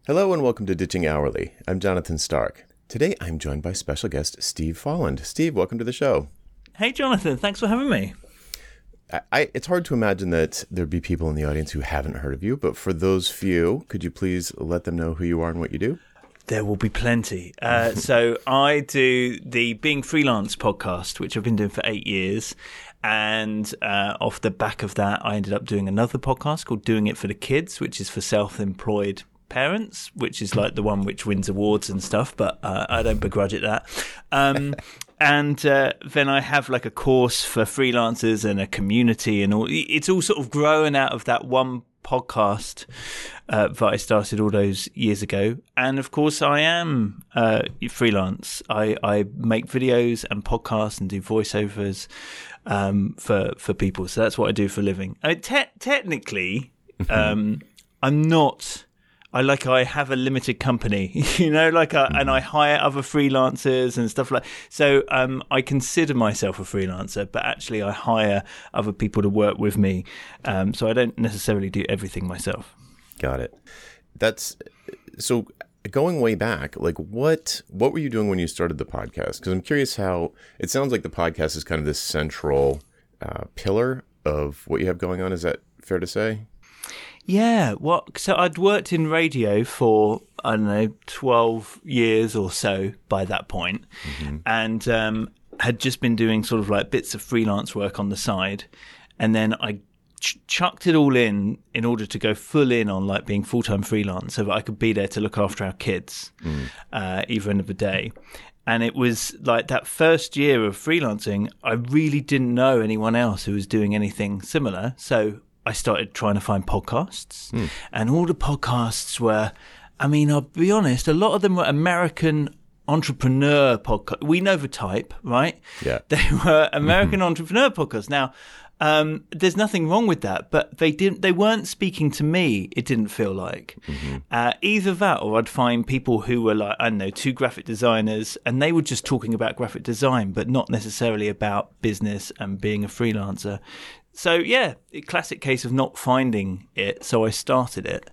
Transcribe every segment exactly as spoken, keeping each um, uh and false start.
Hello and welcome to Ditching Hourly. I'm Jonathan Stark. Today I'm joined by special guest Steve Folland. Steve, welcome to the show. Hey Jonathan, thanks for having me. I, I, it's hard to imagine that there'd be people in the audience who haven't heard of you, but for those few, could you please let them know who you are and what you do? There will be plenty. Uh, so I do the Being Freelance podcast, which I've been doing for eight years. And uh, off the back of that, I ended up doing another podcast called Doing It for the Kids, which is for self-employed parents, which is like the one which wins awards and stuff, but uh, I don't begrudge it that. Um, and uh, then I have like a course for freelancers and a community and all. It's all sort of growing out of that one podcast uh, that I started all those years ago. And of course, I am uh, freelance. I, I make videos and podcasts and do voiceovers um, for for people. So that's what I do for a living. I mean, te- technically, um, I'm not. I like I have a limited company, you know, like I, and I hire other freelancers and stuff like. So um, I consider myself a freelancer, but actually I hire other people to work with me. Um, so I don't necessarily do everything myself. Got it. That's so. Going way back, like what what were you doing when you started the podcast? Because I'm curious how it sounds like the podcast is kind of this central uh, pillar of what you have going on. Is that fair to say? Yeah, well, so I'd worked in radio for, I don't know, twelve years or so by that point, mm-hmm. and um, had just been doing sort of like bits of freelance work on the side. And then I ch- chucked it all in in order to go full in on like being full-time freelance so that I could be there to look after our kids mm. uh, either end of the day. And it was like that first year of freelancing, I really didn't know anyone else who was doing anything similar. So I started trying to find podcasts, mm. and all the podcasts were, I mean, I'll be honest, a lot of them were American entrepreneur podcasts. We know the type, right? Yeah. They were American mm-hmm. entrepreneur podcasts. Now, um, there's nothing wrong with that, but they didn't, they weren't speaking to me, it didn't feel like. Mm-hmm. Uh, either that or I'd find people who were like, I don't know, two graphic designers, and they were just talking about graphic design, but not necessarily about business and being a freelancer. So, yeah, a classic case of not finding it, so I started it.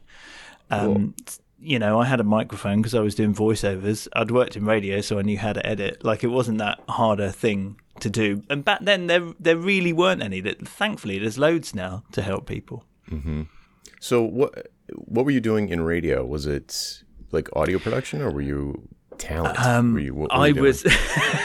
Um, cool. You know, I had a microphone because I was doing voiceovers. I'd worked in radio, so I knew how to edit. Like, it wasn't that hard a thing to do. And back then, there there really weren't any. That thankfully, there's loads now to help people. Mm-hmm. So what what were you doing in radio? Was it, like, audio production, or were you talent? Um, were you, what were I you doing? was...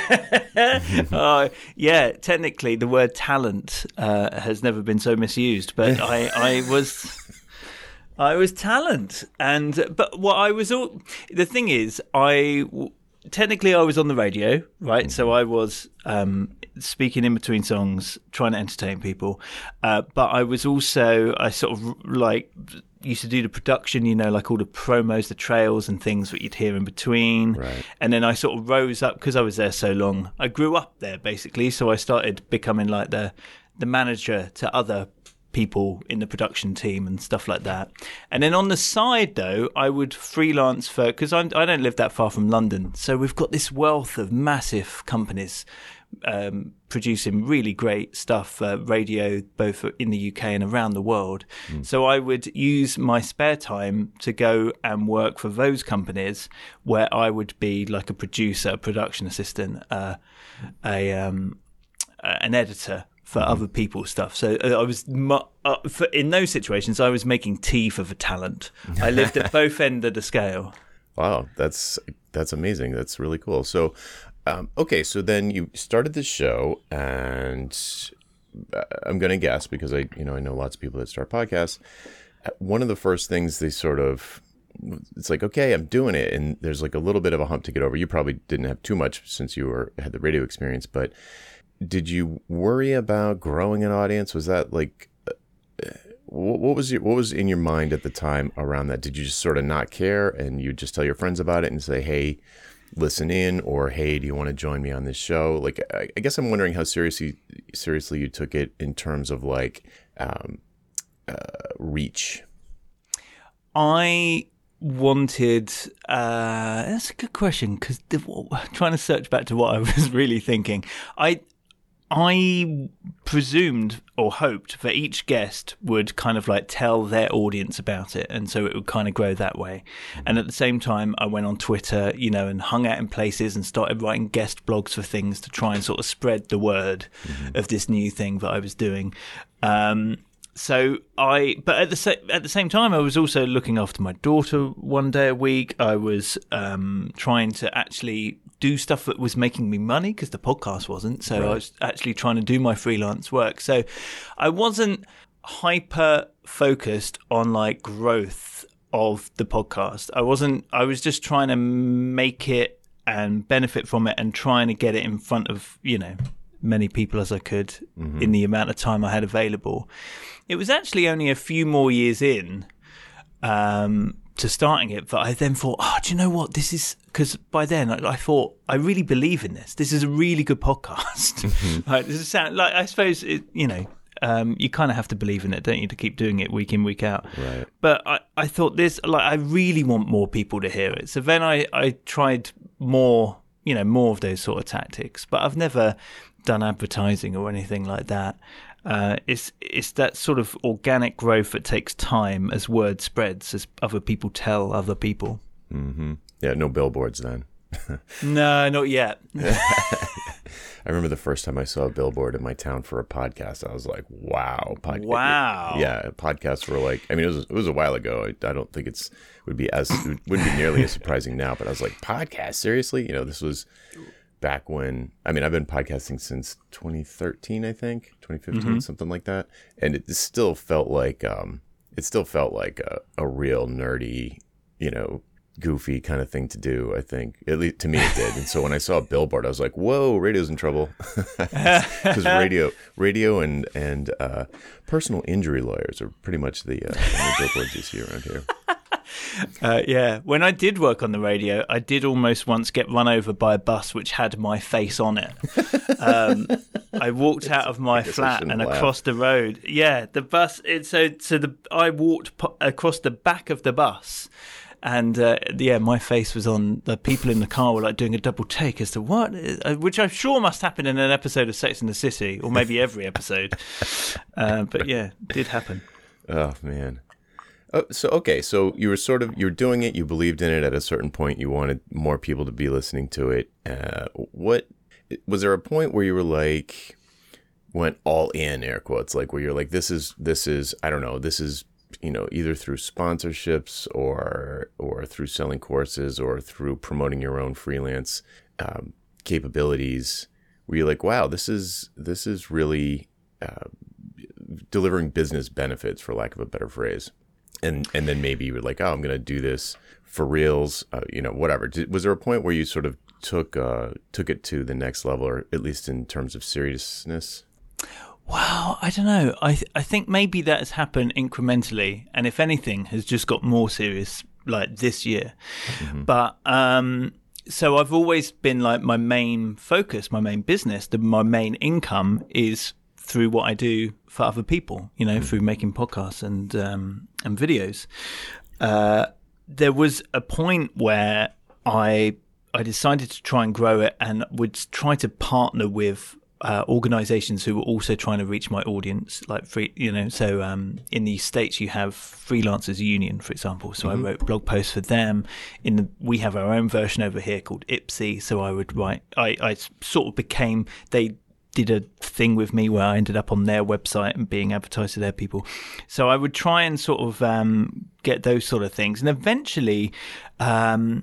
uh, yeah, technically the word talent uh, has never been so misused, but I, I was I was talent, and but what I was all the thing is I technically I was on the radio, right? Mm-hmm. So I was um, speaking in between songs, trying to entertain people, uh, but I was also I sort of like used to do the production, you know, like all the promos, the trails and things that you'd hear in between. Right. And then I sort of rose up because I was there so long. I grew up there basically. So I started becoming like the, the manager to other people in the production team and stuff like that. And then on the side though, I would freelance for, because I don't live that far from London. So we've got this wealth of massive companies Um, producing really great stuff, uh, radio, both in the U K and around the world. Mm. So I would use my spare time to go and work for those companies where I would be like a producer, a production assistant, uh, a um, uh, an editor for mm. other people's stuff. So I was mu- uh, for, in those situations, I was making tea for the talent. I lived at both ends of the scale. Wow, that's that's amazing. That's really cool. So. Um, okay, so then you started the show, and I'm going to guess because I, you know, I know lots of people that start podcasts. One of the first things they sort of, it's like, okay, I'm doing it, and there's like a little bit of a hump to get over. You probably didn't have too much since you were had the radio experience, but did you worry about growing an audience? Was that like, what was your, what was in your mind at the time around that? Did you just sort of not care, and you just tell your friends about it and say, hey, listen in, or hey, do you want to join me on this show? Like, I, I guess I'm wondering how seriously seriously you took it in terms of like um, uh, reach. I wanted. Uh, that's a good question because trying to search back to what I was really thinking. I I presumed or hoped that each guest would kind of like tell their audience about it, and so it would kind of grow that way. And at the same time, I went on Twitter, you know, and hung out in places and started writing guest blogs for things to try and sort of spread the word mm-hmm. of this new thing that I was doing. Um, so I, but at the sa- at the same time, I was also looking after my daughter one day a week. I was um, trying to actually do stuff that was making me money because the podcast wasn't. So right. I was actually trying to do my freelance work. So I wasn't hyper focused on like growth of the podcast. I wasn't, I was just trying to make it and benefit from it and trying to get it in front of, you know, many people as I could mm-hmm. in the amount of time I had available. It was actually only a few more years in, um, to starting it, but I then thought, oh, do you know what? This is, because by then I, I thought, I really believe in this. This is a really good podcast. Mm-hmm. Like, this is sound, like, I suppose, it, you know, um, you kind of have to believe in it, don't you, to keep doing it week in, week out. Right. But I, I thought this, like, I really want more people to hear it. So then I, I tried more, you know, more of those sort of tactics, but I've never done advertising or anything like that. Uh, it's it's that sort of organic growth that takes time as word spreads, as other people tell other people. Mm-hmm. Yeah, no billboards then. No, not yet. I remember the first time I saw a billboard in my town for a podcast. I was like, "Wow, pod- wow!" Yeah, podcasts were like. I mean, it was it was a while ago. I, I don't think it's would be as it wouldn't be nearly as surprising now. But I was like, "Podcast? Seriously?" You know, this was back when, I mean, I've been podcasting since twenty thirteen, I think, twenty fifteen, mm-hmm. something like that. And it still felt like, um, it still felt like a, a real nerdy, you know, goofy kind of thing to do, I think. At least to me it did. And so when I saw a billboard, I was like, whoa, radio's in trouble. Because radio, radio and, and uh, personal injury lawyers are pretty much the, uh, the billboards you see around here. Uh, yeah, when I did work on the radio, I did almost once get run over by a bus which had my face on it. Um, I walked out of my flat and laugh. across the road. Yeah, the bus. It, so, so the I walked po- across the back of the bus, and uh, yeah, my face was on. The people in the car were like doing a double take as to what, which I'm sure must happen in an episode of Sex and the City, or maybe every episode. Uh, but yeah, it did happen. Oh man. Oh, so, okay, so you were sort of, you were doing it, you believed in it at a certain point, you wanted more people to be listening to it. Uh, what, was there a point where you were like, went all in, air quotes, like where you're like, this is, this is, I don't know, this is, you know, either through sponsorships or, or through selling courses or through promoting your own freelance um, capabilities, where you're like, wow, this is, this is really uh, delivering business benefits, for lack of a better phrase. And and then maybe you were like, oh, I'm going to do this for reals, uh, you know, whatever. Did, was there a point where you sort of took uh, took it to the next level, or at least in terms of seriousness? Well, I don't know. I th- I think maybe that has happened incrementally, and if anything, has just got more serious like this year. Mm-hmm. But um, so I've always been like, my main focus, my main business, the, my main income is through what I do for other people, you know, mm-hmm. through making podcasts and um, and videos. Uh, there was a point where I I decided to try and grow it, and would try to partner with uh, organizations who were also trying to reach my audience, like free, you know. So um, in the States, you have Freelancers Union, for example. So mm-hmm. I wrote blog posts for them. In the, we have our own version over here called Ipsy. So I would write. I, I sort of became they. did a thing with me where I ended up on their website and being advertised to their people. So I would try and sort of um, get those sort of things. And eventually um,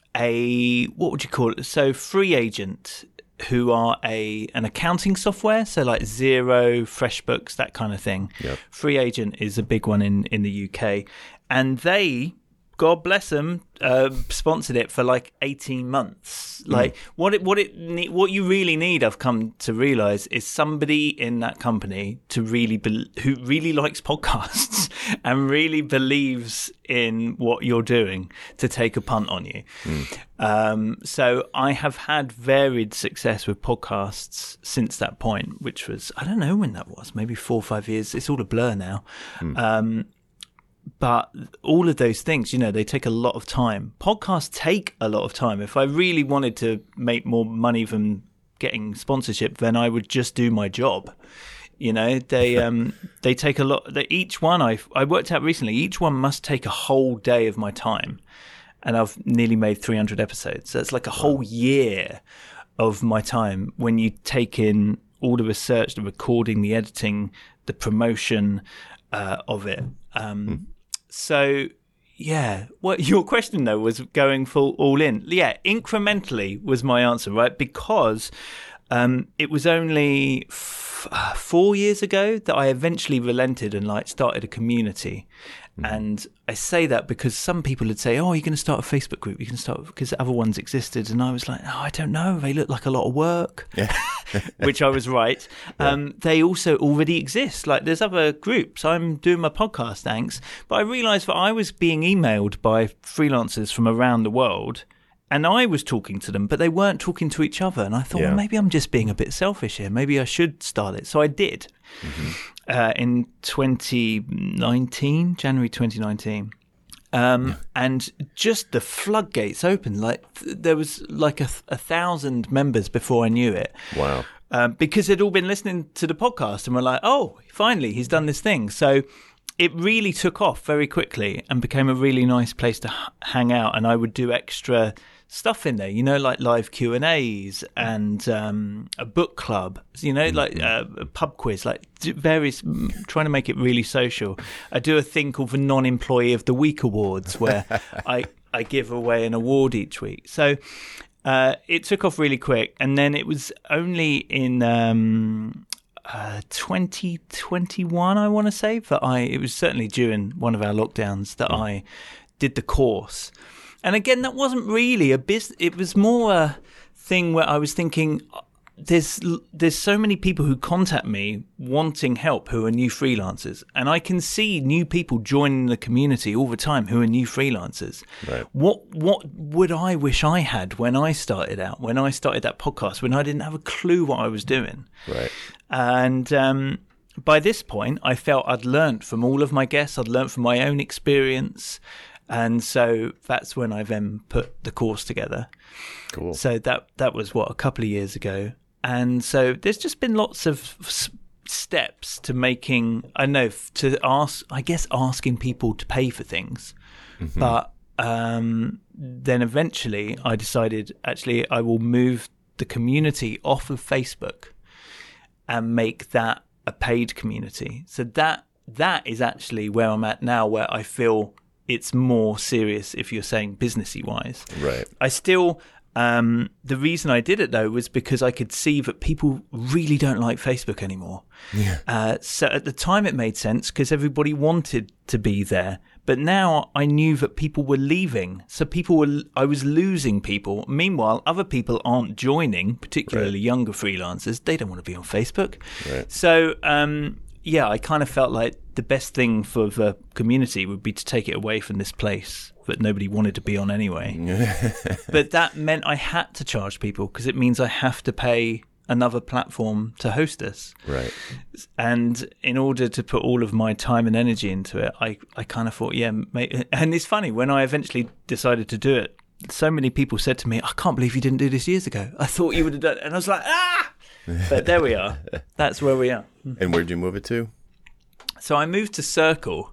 a, what would you call it? So Free Agent, who are a an accounting software, so like Xero, FreshBooks, that kind of thing. Yep. Free Agent is a big one in, in the U K. And they, God bless them, uh, sponsored it for like eighteen months. Like mm. what it, what it, ne- what you really need, I've come to realize, is somebody in that company to really, be- who really likes podcasts and really believes in what you're doing, to take a punt on you. Mm. Um, so I have had varied success with podcasts since that point, which was, I don't know when that was, maybe four or five years. It's all a blur now. Mm. Um, But all of those things, you know, they take a lot of time. Podcasts take a lot of time. If I really wanted to make more money than getting sponsorship, then I would just do my job. You know, they um, they take a lot. They, each one I I worked out recently. Each one must take a whole day of my time, and I've nearly made three hundred episodes. So it's like a whole year of my time when you take in all the research, the recording, the editing, the promotion uh, of it. Um, mm. So. Yeah. Well, your question, though, was going full all in. Yeah, incrementally was my answer, right? Because um, it was only f- uh, four years ago that I eventually relented and like started a community. Mm. And I say that because some people would say, oh, you're going to start a Facebook group. You can start because other ones existed. And I was like, oh, I don't know. They look like a lot of work, yeah. Which I was right. Yeah. Um, they also already exist. Like there's other groups. I'm doing my podcast, thanks. But I realized that I was being emailed by freelancers from around the world and I was talking to them, but they weren't talking to each other. And I thought, yeah. well, maybe I'm just being a bit selfish here. Maybe I should start it. So I did. Mm-hmm. Uh, in twenty nineteen, January twenty nineteen. Um, yeah. And just the floodgates opened. Like th- there was like a, a thousand members before I knew it. Wow. Um, because they'd all been listening to the podcast and were like, oh, finally, he's done this thing. So it really took off very quickly and became a really nice place to h- hang out. And I would do extra stuff in there, you know, like live Q and A's and um, a book club, you know, mm-hmm. like uh, a pub quiz, like various, trying to make it really social. I do a thing called the Non-Employee of the Week Awards where I, I give away an award each week. So uh, it took off really quick. And then it was only in um, uh, twenty twenty-one, I want to say, that I, it was certainly during one of our lockdowns that mm. I did the course. And again, that wasn't really a business. It was more a thing where I was thinking, there's there's so many people who contact me wanting help who are new freelancers. And I can see new people joining the community all the time who are new freelancers. Right. What what would I wish I had when I started out, when I started that podcast, when I didn't have a clue what I was doing? Right. And um, by this point, I felt I'd learned from all of my guests. I'd learned from my own experience. And so that's when I then put the course together. Cool. So that that was, what, a couple of years ago. And so there's just been lots of s- steps to making, I know, to ask, I guess, asking people to pay for things. Mm-hmm. But um, then eventually I decided, actually, I will move the community off of Facebook and make that a paid community. So that that is actually where I'm at now, where I feel it's more serious if you're saying businessy wise. Right. I still, um, the reason I did it though was because I could see that people really don't like Facebook anymore. Yeah. Uh, so at the time it made sense because everybody wanted to be there. But now I knew that people were leaving. So people were, I was losing people. Meanwhile, other people aren't joining, particularly right. younger freelancers. They don't want to be on Facebook. Right. So, um, yeah, I kind of felt like the best thing for the community would be to take it away from this place that nobody wanted to be on anyway. But that meant I had to charge people because it means I have to pay another platform to host us. Right. And in order to put all of my time and energy into it, I, I kind of thought, yeah, mate. And it's funny, when I eventually decided to do it, so many people said to me, I can't believe you didn't do this years ago. I thought you would have done it. And I was like, ah! But there we are. That's where we are. And where'd you move it to? So I moved to Circle.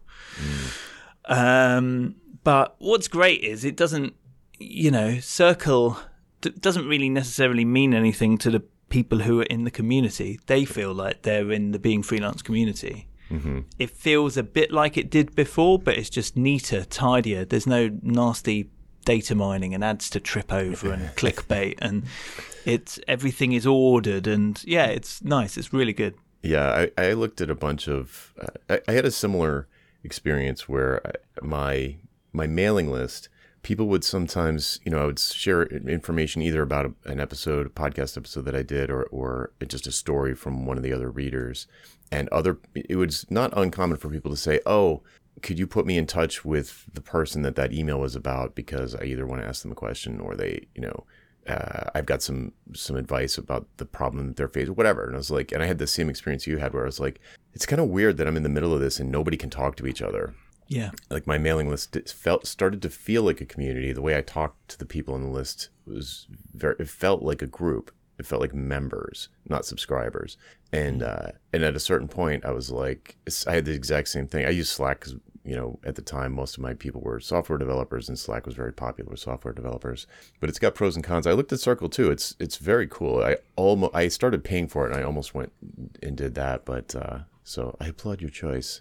Mm. Um, but what's great is it doesn't, you know, Circle d- doesn't really necessarily mean anything to the people who are in the community. They feel like they're in the Being Freelance community. Mm-hmm. It feels a bit like it did before, but it's just neater, tidier. There's no nasty data mining and ads to trip over and clickbait, and it's everything is ordered, and yeah, it's nice. It's really good. Yeah, I, I looked at a bunch of. Uh, I, I had a similar experience where I, my my mailing list, people would sometimes, you know, I would share information either about a, an episode, a podcast episode that I did, or or just a story from one of the other readers, and other. It was not uncommon for people to say, "Oh, could you put me in touch with the person that that email was about, because I either want to ask them a question or they, you know, uh, I've got some some advice about the problem that they're facing, whatever." And I was like, and I had the same experience you had, where I was like, it's kind of weird that I'm in the middle of this and nobody can talk to each other. Yeah. Like my mailing list felt started to feel like a community. The way I talked to the people on the list was very, it felt like a group. it felt like members, not subscribers. And uh, and at a certain point, I was like, I had the exact same thing. I used Slack because, you know, at the time, most of my people were software developers, and Slack was very popular with software developers. But it's got pros and cons. I looked at Circle too. It's it's very cool. I almost I started paying for it, and I almost went and did that. But uh, so I applaud your choice.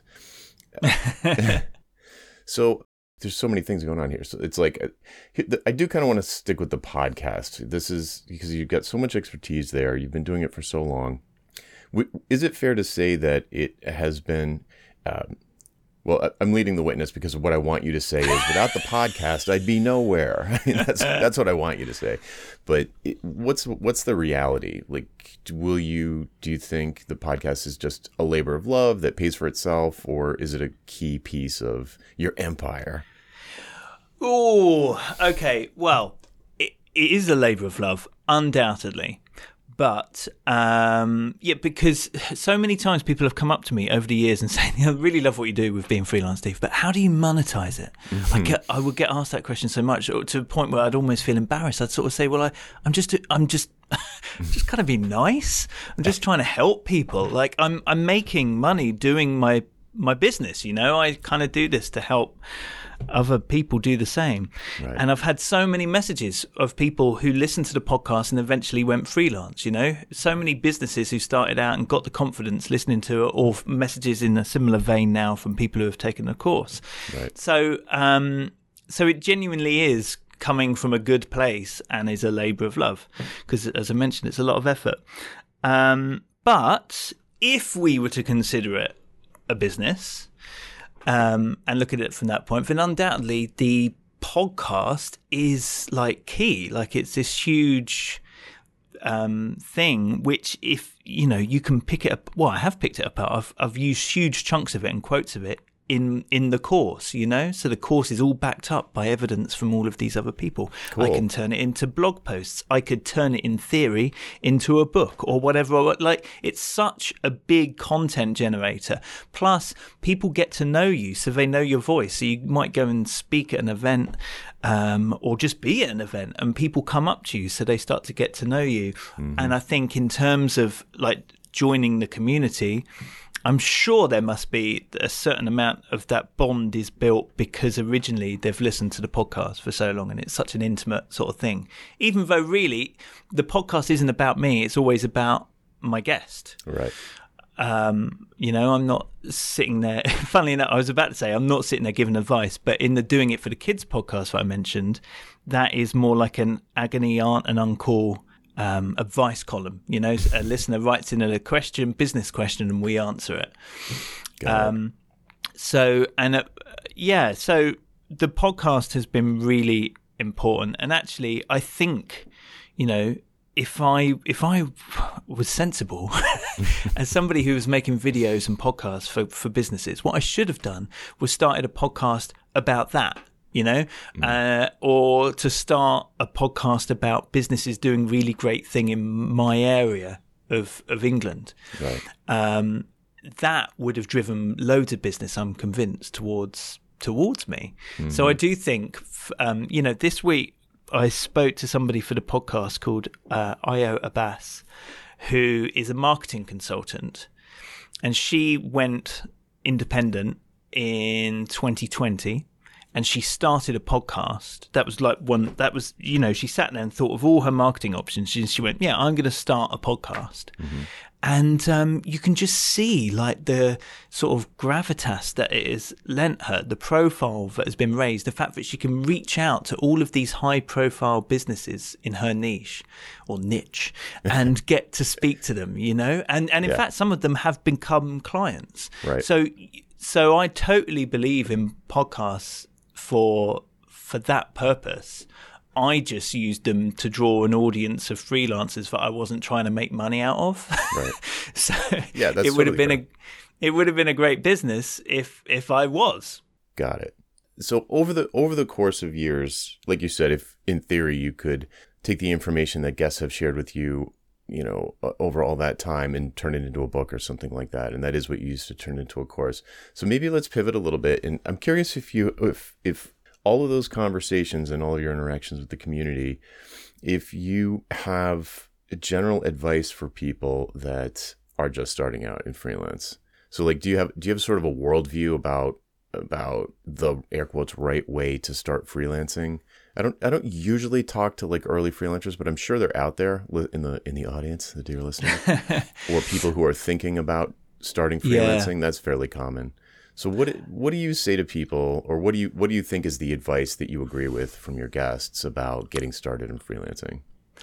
So there's so many things going on here. So it's like, I do kind of want to stick with the podcast. This is because you've got so much expertise there. You've been doing it for so long. Is it fair to say that it has been, um, well, I'm leading the witness because of what I want you to say is without the podcast, I'd be nowhere. I mean, that's that's what I want you to say. But it, what's what's the reality? Like, will you, do you think the podcast is just a labor of love that pays for itself, or is it a key piece of your empire? Oh, okay. Well, it, it is a labor of love, undoubtedly. But, um, yeah, because so many times people have come up to me over the years and saying, I really love what you do with being freelance, Steve, but how do you monetize it? Mm-hmm. I, get, I would get asked that question so much to the point where I'd almost feel embarrassed. I'd sort of say, well, I, I'm just, I'm just, just kind of be nice. I'm just trying to help people. Like I'm, I'm making money doing my, my business, you know, I kind of do this to help other people do the same. Right. And I've had so many messages of people who listened to the podcast and eventually went freelance, you know, so many businesses who started out and got the confidence listening to it, or messages in a similar vein now from people who have taken the course. Right. So, um, so it genuinely is coming from a good place and is a labor of love because, as I mentioned, it's a lot of effort. Um, but if we were to consider it a business, Um, and look at it from that point, then undoubtedly the podcast is like key. Like it's this huge um, thing, which if, you know, you can pick it up. Well, I have picked it up. I've, I've used huge chunks of it and quotes of it in, in the course, you know, so the course is all backed up by evidence from all of these other people. Cool. I can turn it into blog posts. I could turn it in theory into a book or whatever. Like it's such a big content generator. Plus people get to know you, so they know your voice. So you might go and speak at an event, um, or just be at an event and people come up to you. So they start to get to know you. Mm-hmm. And I think in terms of like joining the community, I'm sure there must be a certain amount of that bond is built because originally they've listened to the podcast for so long and it's such an intimate sort of thing. Even though really the podcast isn't about me, it's always about my guest. Right. Um, you know, I'm not sitting there. Funnily enough, I was about to say I'm not sitting there giving advice, but in the Doing It for the Kids podcast that I mentioned, that is more like an agony aunt and uncle Um, advice column. You know, a listener writes in a question, business question, and we answer it. Um, so, and uh, yeah, so the podcast has been really important. And actually, I think, you know, if I if I was sensible, as somebody who was making videos and podcasts for, for businesses, what I should have done was started a podcast about that. You know, mm. uh, or to start a podcast about businesses doing really great thing in my area of, of England. Right. Um, that would have driven loads of business, I'm convinced, towards towards me. Mm-hmm. So I do think, um, you know, this week I spoke to somebody for the podcast called uh, Io Abbas, who is a marketing consultant, and she went independent in twenty twenty. And she started a podcast. That was like one, that was, you know, she sat there and thought of all her marketing options. She, she went, yeah, I'm going to start a podcast. Mm-hmm. And um, you can just see like the sort of gravitas that it has lent her, the profile that has been raised, the fact that she can reach out to all of these high profile businesses in her niche or niche and get to speak to them, you know, and, and in yeah. fact, some of them have become clients. Right. So, so I totally believe in podcasts for for that purpose. I just used them to draw an audience of freelancers that I wasn't trying to make money out of. Right. So yeah, that's it would totally have been fair. a it would have been a great business if if I was. Got it. So over the over the course of years, like you said, if in theory you could take the information that guests have shared with you, you know, over all that time and turn it into a book or something like that. And that is what you used to turn into a course. So maybe let's pivot a little bit. And I'm curious if you, if, if all of those conversations and all of your interactions with the community, if you have general advice for people that are just starting out in freelance? So like, do you have do you have sort of a worldview about about the air quotes right way to start freelancing? I don't I don't usually talk to like early freelancers, but I'm sure they're out there in the in the audience, the dear listener, or people who are thinking about starting freelancing. Yeah. That's fairly common. So what what do you say to people, or what do you what do you think is the advice that you agree with from your guests about getting started in freelancing?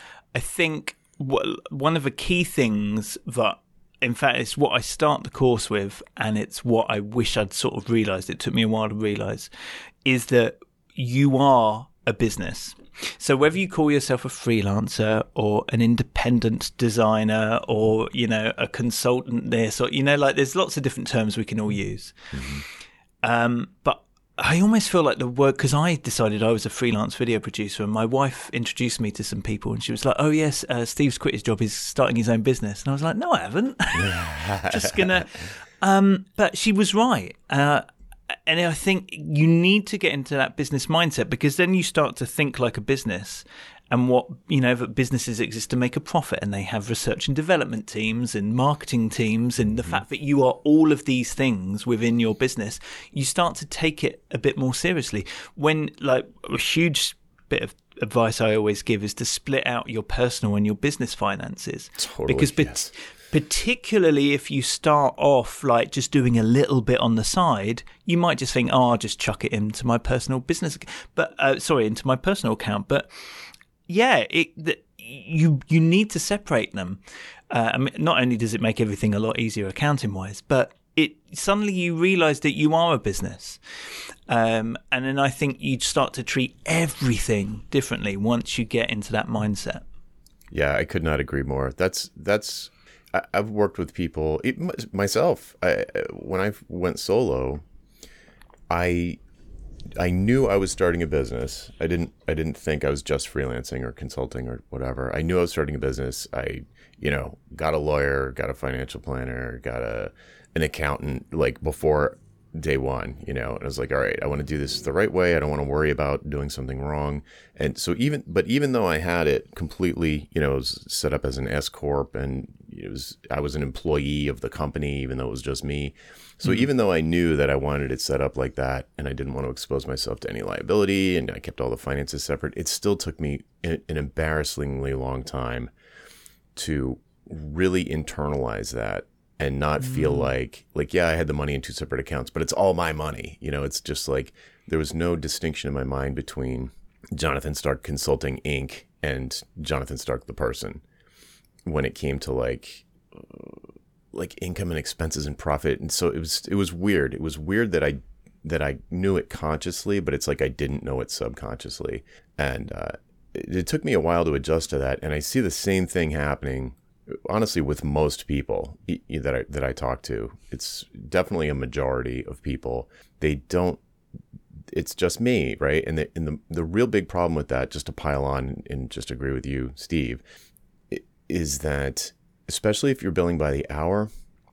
I think one of the key things that, in fact, it's what I start the course with, and it's what I wish I'd sort of realised, it took me a while to realise, is that you are a business. So whether you call yourself a freelancer or an independent designer or, you know, a consultant this, or, you know, like there's lots of different terms we can all use. Mm-hmm. Um, but I almost feel like the word, because I decided I was a freelance video producer, and my wife introduced me to some people, and she was like, oh yes, uh, Steve's quit his job, he's starting his own business. And I was like, no, I haven't. Just gonna, um, but she was right. Uh, and I think you need to get into that business mindset, because then you start to think like a business. And what, you know, that businesses exist to make a profit, and they have research and development teams and marketing teams, and the mm-hmm. fact that you are all of these things within your business, you start to take it a bit more seriously. When, like, a huge bit of advice I always give is to split out your personal and your business finances. Totally, because yes. Particularly if you start off like just doing a little bit on the side, you might just think, oh, I'll just chuck it into my personal business, but uh, sorry, into my personal account. But yeah, it, the, you you need to separate them. Uh, I mean, not only does it make everything a lot easier accounting wise, but it suddenly you realise that you are a business, um, and then I think you'd start to treat everything differently once you get into that mindset. Yeah, I could not agree more. That's that's. I, I've worked with people it, myself. I, when I went solo, I. I knew I was starting a business. I didn't I didn't think I was just freelancing or consulting or whatever. I knew I was starting a business. I, you know, got a lawyer, got a financial planner, got a an accountant like before day one, you know, and I was like, all right, I want to do this the right way. I don't want to worry about doing something wrong. And so even, but even though I had it completely, you know, it was set up as an S corp, and it was, I was an employee of the company, even though it was just me. So mm-hmm. even though I knew that I wanted it set up like that, and I didn't want to expose myself to any liability, and I kept all the finances separate, it still took me an embarrassingly long time to really internalize that. And not feel like, like, yeah, I had the money in two separate accounts, but it's all my money. You know, it's just like there was no distinction in my mind between Jonathan Stark Consulting Incorporated and Jonathan Stark the person when it came to like, like income and expenses and profit. And so it was, it was weird. It was weird that I, that I knew it consciously, but it's like I didn't know it subconsciously. And uh, it, it took me a while to adjust to that. And I see the same thing happening honestly with most people that I, that I talk to. It's definitely a majority of people. They don't, it's just me, right? And the, and the, the real big problem with that, just to pile on and just agree with you, Steve, is that especially if you're billing by the hour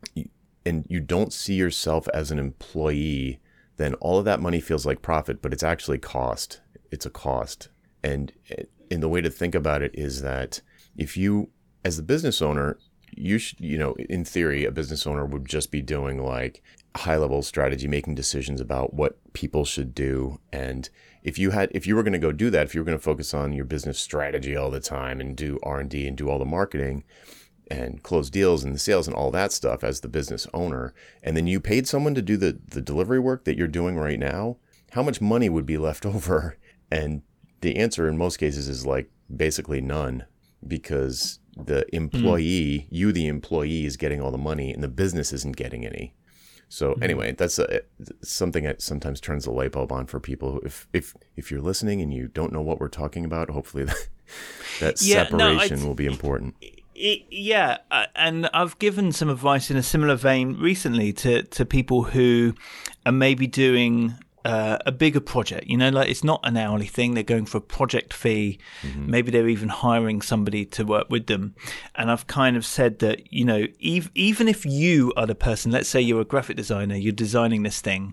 and you don't see yourself as an employee, then all of that money feels like profit, but it's actually cost. It's a cost. And, and the way to think about it is that if you, as the business owner, you should, you know, in theory, a business owner would just be doing like high level strategy, making decisions about what people should do. And if you had, if you were going to go do that, if you were going to focus on your business strategy all the time and do R and D and do all the marketing and close deals and the sales and all that stuff as the business owner, and then you paid someone to do the, the delivery work that you're doing right now, how much money would be left over? And the answer in most cases is like basically none, because the employee, mm. you, the employee, is getting all the money and the business isn't getting any. So mm. anyway, that's a, something that sometimes turns the light bulb on for people. If if if you're listening and you don't know what we're talking about, hopefully that, that yeah, separation no, will be important. It, yeah, uh, and I've given some advice in a similar vein recently to, to people who are maybe doing Uh, a bigger project, you know, like it's not an hourly thing. They're going for a project fee. Mm-hmm. Maybe they're even hiring somebody to work with them. And I've kind of said that, you know, ev- even if you are the person, let's say you're a graphic designer, you're designing this thing,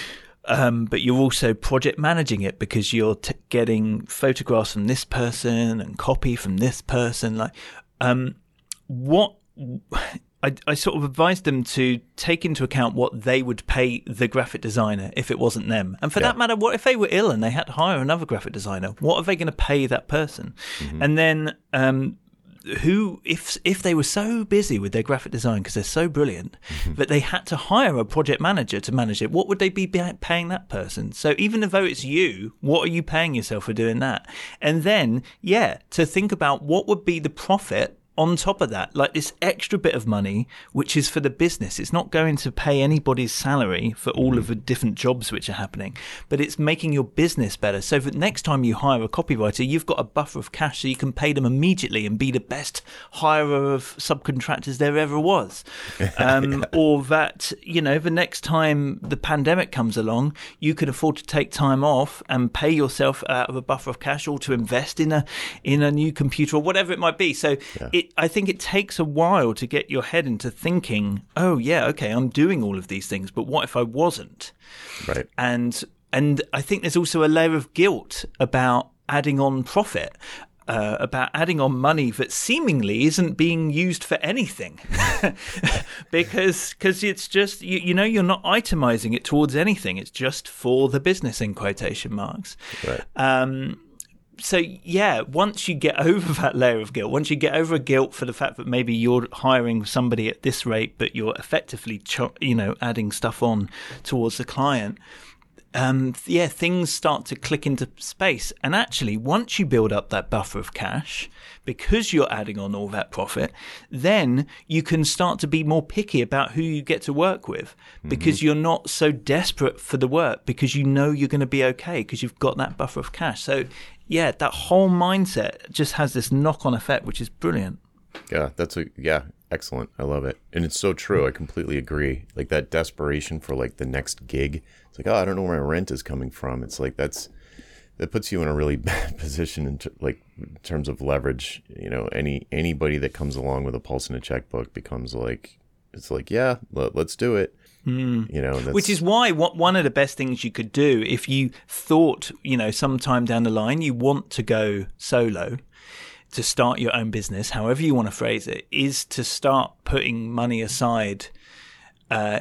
um, but you're also project managing it because you're t- getting photographs from this person and copy from this person. Like um, what I, I sort of advised them to take into account what they would pay the graphic designer if it wasn't them. And for yeah. that matter, what if they were ill and they had to hire another graphic designer? What are they going to pay that person? Mm-hmm. And then um, who, if if they were so busy with their graphic design because they're so brilliant, mm-hmm. that they had to hire a project manager to manage it, what would they be paying that person? So even though it's you, what are you paying yourself for doing that? And then, yeah, to think about what would be the profit on top of that, like this extra bit of money, which is for the business. It's not going to pay anybody's salary for all mm-hmm. of the different jobs which are happening, but it's making your business better. So that next time you hire a copywriter, you've got a buffer of cash so you can pay them immediately and be the best hirer of subcontractors there ever was. Um, yeah. Or that, you know, the next time the pandemic comes along, you can afford to take time off and pay yourself out of a buffer of cash or to invest in a in a new computer or whatever it might be. So yeah. it I think it takes a while to get your head into thinking, oh, yeah, okay, I'm doing all of these things, but what if I wasn't? Right. And and I think there's also a layer of guilt about adding on profit, uh, about adding on money that seemingly isn't being used for anything. because cause it's just, you, you know, you're not itemizing it towards anything. It's just for the business, in quotation marks. Right. Um So, yeah, once you get over that layer of guilt, once you get over a guilt for the fact that maybe you're hiring somebody at this rate, but you're effectively, you know, adding stuff on towards the client, um, yeah, things start to click into space. And actually, once you build up that buffer of cash, because you're adding on all that profit, then you can start to be more picky about who you get to work with, because mm-hmm. you're not so desperate for the work, because you know you're going to be okay, because you've got that buffer of cash. So, yeah, that whole mindset just has this knock-on effect, which is brilliant. Yeah, that's a yeah, excellent. I love it. And it's so true. I completely agree. Like that desperation for like the next gig. It's like, oh, I don't know where my rent is coming from. It's like that's that puts you in a really bad position in ter- like in terms of leverage. You know, any anybody that comes along with a pulse and a checkbook becomes like, it's like, yeah, let, let's do it. Mm. You know, that's... Which is why what one of the best things you could do if you thought, you know, sometime down the line you want to go solo, to start your own business, however you want to phrase it, is to start putting money aside uh,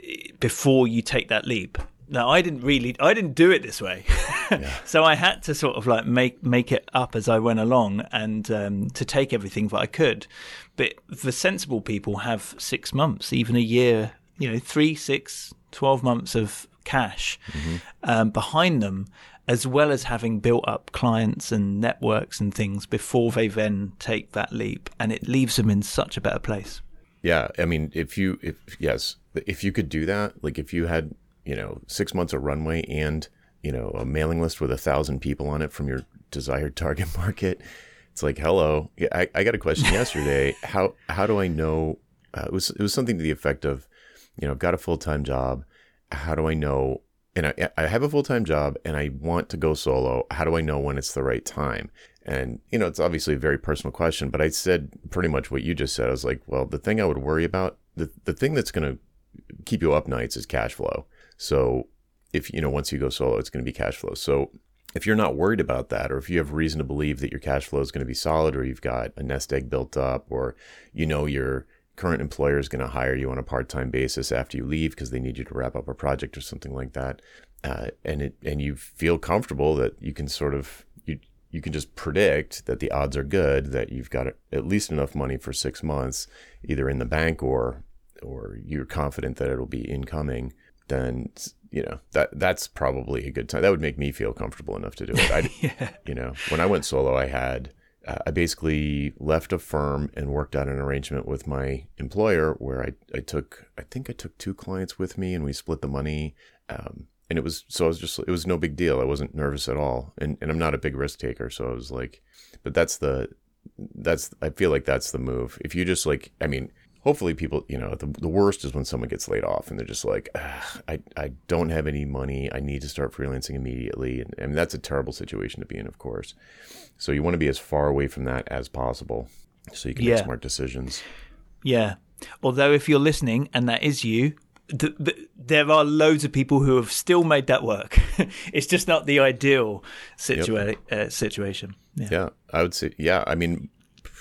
before you take that leap. Now, I didn't really, I didn't do it this way. Yeah. So I had to sort of like make make it up as I went along and um, to take everything that I could. But the sensible people have six months, even a year, you know, three, six, twelve months of cash mm-hmm. um, behind them, as well as having built up clients and networks and things before they then take that leap. And it leaves them in such a better place. Yeah. I mean, if you, if yes, if you could do that, like if you had, you know, six months of runway and, you know, a mailing list with a thousand people on it from your desired target market, it's like, hello, yeah, I, I got a question yesterday. How, how do I know, uh, it was, it was something to the effect of, you know, I've got a full-time job. How do I know? And I, I have a full-time job and I want to go solo. How do I know when it's the right time? And, you know, it's obviously a very personal question, but I said pretty much what you just said. I was like, well, the thing I would worry about, the, the thing that's going to keep you up nights is cash flow. So if, you know, once you go solo, it's going to be cash flow. So if you're not worried about that, or if you have reason to believe that your cash flow is going to be solid, or you've got a nest egg built up, or, you know, your current employer is going to hire you on a part-time basis after you leave because they need you to wrap up a project or something like that. Uh, and it, and you feel comfortable that you can sort of, you, you can just predict that the odds are good that you've got at least enough money for six months, either in the bank or, or you're confident that it'll be incoming, then, you know, that, that's probably a good time. That would make me feel comfortable enough to do it. I, yeah. You know, when I went solo, I had, uh, I basically left a firm and worked out an arrangement with my employer where I, I took, I think I took two clients with me and we split the money. Um, And it was, so I was just, it was no big deal. I wasn't nervous at all. And and I'm not a big risk taker. So I was like, but that's the, that's, I feel like that's the move. If you just like, I mean, hopefully people, you know, the, the worst is when someone gets laid off and they're just like, I, I don't have any money. I need to start freelancing immediately. And, and that's a terrible situation to be in, of course. So you want to be as far away from that as possible so you can yeah. make smart decisions. Yeah. Although if you're listening and that is you, The, the, there are loads of people who have still made that work. It's just not the ideal situa- yep. uh, situation. Yeah. yeah, I would say, yeah. I mean,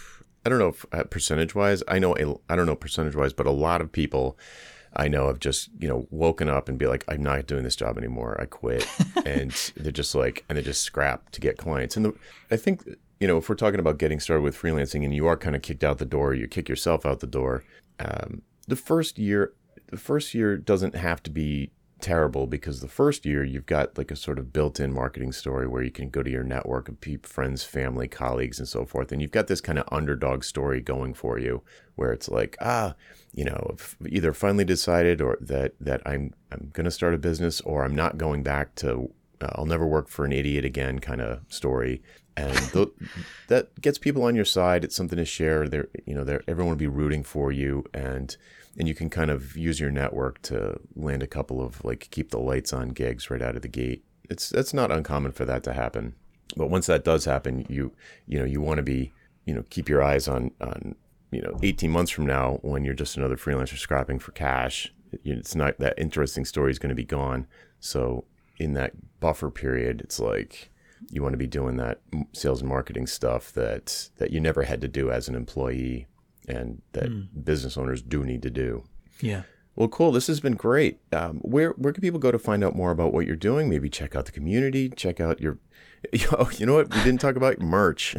I don't know if uh, percentage wise, I know, a, I don't know percentage wise, but a lot of people I know have just, you know, woken up and be like, I'm not doing this job anymore. I quit. And they're just like, and they just scrap to get clients. And the, I think, you know, if we're talking about getting started with freelancing and you are kind of kicked out the door, you kick yourself out the door. Um, the first year, the first year doesn't have to be terrible, because the first year you've got like a sort of built-in marketing story where you can go to your network of people, friends, family, colleagues, and so forth. And you've got this kind of underdog story going for you where it's like, ah, you know, I've either finally decided or that, that I'm, I'm going to start a business, or I'm not going back to, uh, I'll never work for an idiot again kind of story. And th- that gets people on your side. It's something to share. They're, you know, they're, everyone will be rooting for you, and and you can kind of use your network to land a couple of like keep the lights on gigs right out of the gate. It's that's not uncommon for that to happen. But once that does happen, you you know you want to be you know keep your eyes on on you know eighteen months from now when you're just another freelancer scrapping for cash. It's not that interesting story is going to be gone. So in that buffer period, it's like, you want to be doing that sales and marketing stuff that, that you never had to do as an employee, and that mm. business owners do need to do. Yeah. Well, cool. This has been great. Um, where where can people go to find out more about what you're doing? Maybe check out the community, check out your, oh, you know what? We didn't talk about merch.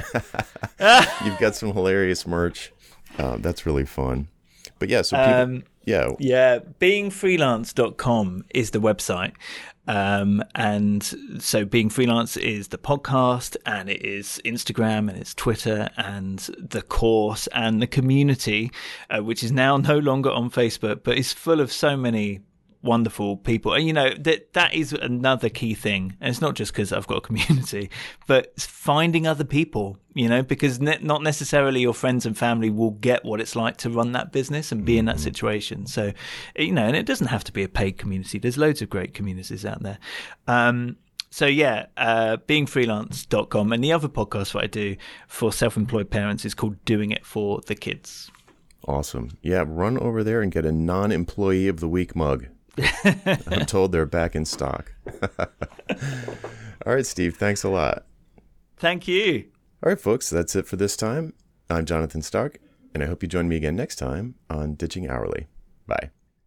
You've got some hilarious merch. Um, that's really fun. But yeah, so people, um, yeah. Yeah, being freelance dot com is the website. Um, and so Being Freelance is the podcast, and it is Instagram, and it's Twitter, and the course, and the community, uh, which is now no longer on Facebook, but is full of so many wonderful people. And, you know, that that is another key thing. And it's not just because I've got a community, but it's finding other people, you know, because ne- not necessarily your friends and family will get what it's like to run that business and be in that situation. So, you know, and it doesn't have to be a paid community. There's loads of great communities out there. Um, so, yeah, uh, being freelance dot com. And the other podcast that I do for self-employed parents is called Doing It for the Kids. Awesome. Yeah, run over there and get a non-employee of the week mug. I'm told they're back in stock. All right, Steve, thanks a lot. Thank you. All right, folks, that's it for this time. I'm Jonathan Stark, and I hope you join me again next time on Ditching Hourly. Bye.